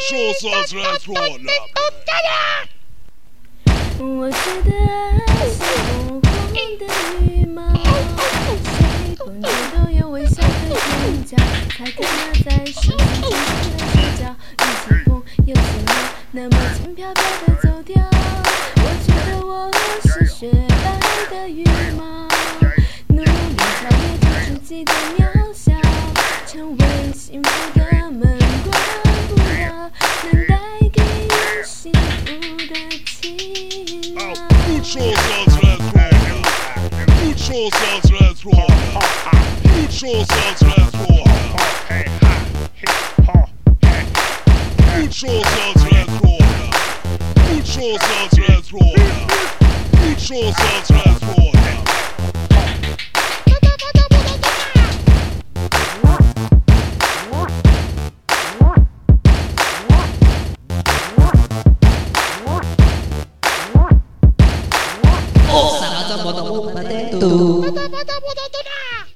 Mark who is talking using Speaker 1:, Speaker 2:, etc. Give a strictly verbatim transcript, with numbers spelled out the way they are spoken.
Speaker 1: Mucho se transforma.
Speaker 2: 我觉得爱是火红的羽毛，谁公主都有微笑的眼角，才看它在手心轻轻的睡觉，有些风，有些浪，那么轻飘飘的走掉。我觉得我是雪白的羽毛，努力超越着自己的渺小，成为幸福的门关不了，能带给人幸福的奇妙。
Speaker 1: Mucho se transforma. Mucho se transforma. Mucho se transforma. Mucho se transforma. Mucho se transforma. Mucho se transforma.
Speaker 3: お皿ともどもまでと。
Speaker 1: またまた戻ったな。